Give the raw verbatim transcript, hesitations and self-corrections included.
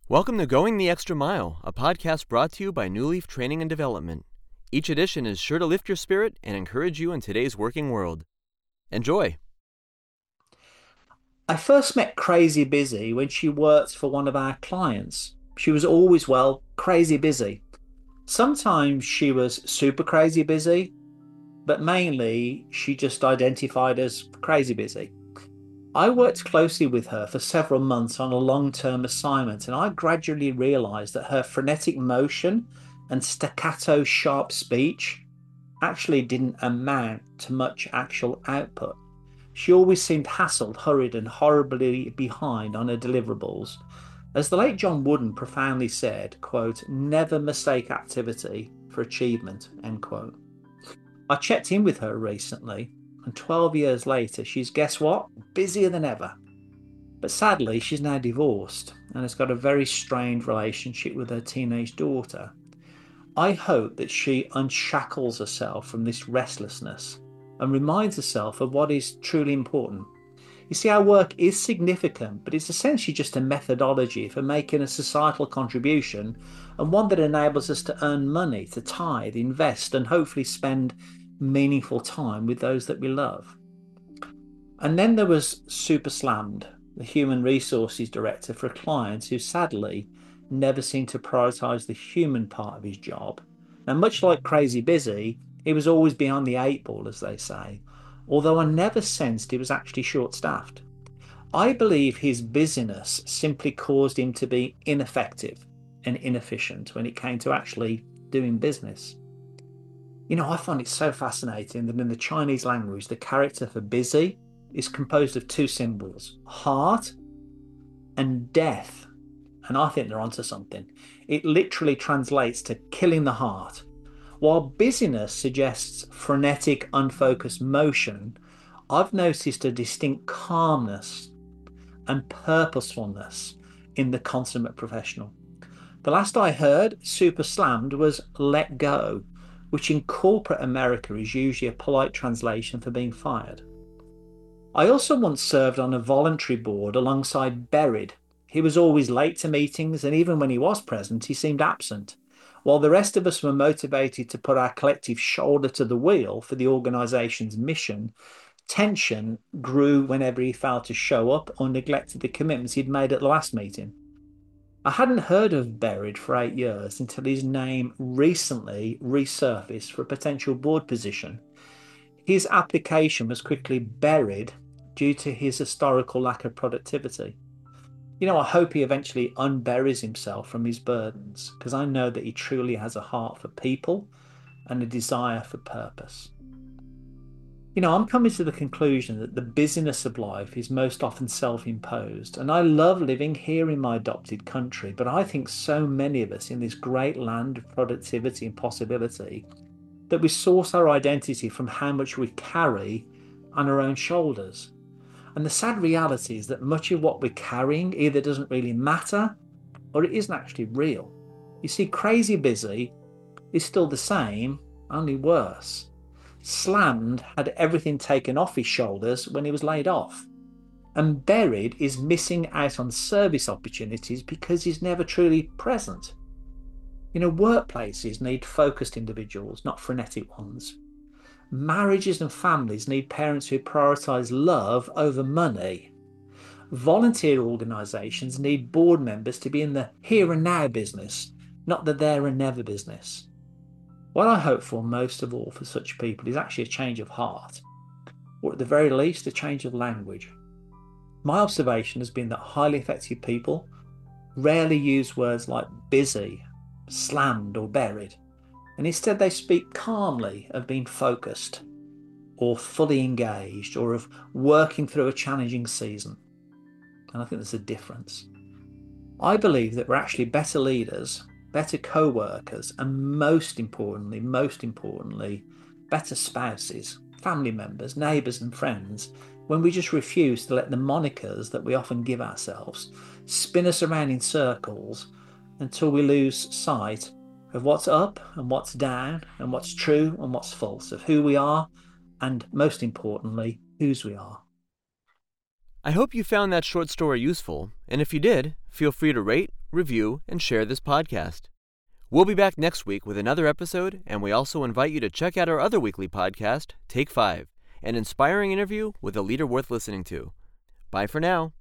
Welcome to Going the Extra Mile, a podcast brought to you by New Leaf Training and Development. Each edition is sure to lift your spirit and encourage you in today's working world. Enjoy! I first met Crazy Busy when she worked for one of our clients. She was always, well, crazy busy. Sometimes she was super crazy busy, but mainly she just identified as crazy busy. I worked closely with her for several months on a long-term assignment, and I gradually realized that her frenetic motion and staccato sharp speech actually didn't amount to much actual output. She always seemed hassled, hurried, and horribly behind on her deliverables. As the late John Wooden profoundly said, quote, "Never mistake activity for achievement," end quote. I checked in with her recently, and twelve years later, she's, guess what? Busier than ever. But sadly, she's now divorced and has got a very strained relationship with her teenage daughter. I hope that she unshackles herself from this restlessness and reminds herself of what is truly important. You see, our work is significant, but it's essentially just a methodology for making a societal contribution, and one that enables us to earn money, to tithe, invest, and hopefully spend meaningful time with those that we love. And then there was Super Slammed, the human resources director for a client who sadly never seemed to prioritize the human part of his job. Now, much like Crazy Busy, he was always behind the eight ball, as they say, although I never sensed he was actually short-staffed. I believe his busyness simply caused him to be ineffective and inefficient when it came to actually doing business. You know, I find it so fascinating that in the Chinese language, the character for busy is composed of two symbols, heart and death. And I think they're onto something. It literally translates to killing the heart. While busyness suggests frenetic, unfocused motion, I've noticed a distinct calmness and purposefulness in the consummate professional. The last I heard, Super Slammed, was let go, which in corporate America is usually a polite translation for being fired. I also once served on a voluntary board alongside Buried. He was always late to meetings, and even when he was present, he seemed absent. While the rest of us were motivated to put our collective shoulder to the wheel for the organization's mission, tension grew whenever he failed to show up or neglected the commitments he'd made at the last meeting. I hadn't heard of Buried for eight years until his name recently resurfaced for a potential board position. His application was quickly buried due to his historical lack of productivity. You know, I hope he eventually unburies himself from his burdens, because I know that he truly has a heart for people and a desire for purpose. You know, I'm coming to the conclusion that the busyness of life is most often self-imposed, and I love living here in my adopted country, but I think so many of us in this great land of productivity and possibility that we source our identity from how much we carry on our own shoulders. And the sad reality is that much of what we're carrying either doesn't really matter or it isn't actually real. You see, Crazy Busy is still the same, only worse. Slammed had everything taken off his shoulders when he was laid off. And Buried is missing out on service opportunities because he's never truly present. You know, workplaces need focused individuals, not frenetic ones. Marriages and families need parents who prioritize love over money. Volunteer organizations need board members to be in the here and now business, not the there and never business. What I hope for most of all for such people is actually a change of heart, or at the very least, a change of language. My observation has been that highly effective people rarely use words like busy, slammed, or buried, and instead they speak calmly of being focused, or fully engaged, or of working through a challenging season. And I think there's a difference. I believe that we're actually better leaders, better co-workers, and most importantly, most importantly, better spouses, family members, neighbours and friends when we just refuse to let the monikers that we often give ourselves spin us around in circles until we lose sight of what's up and what's down and what's true and what's false, of who we are and, most importantly, whose we are. I hope you found that short story useful, and if you did, feel free to rate, review, and share this podcast. We'll be back next week with another episode, and we also invite you to check out our other weekly podcast, Take Five, an inspiring interview with a leader worth listening to. Bye for now.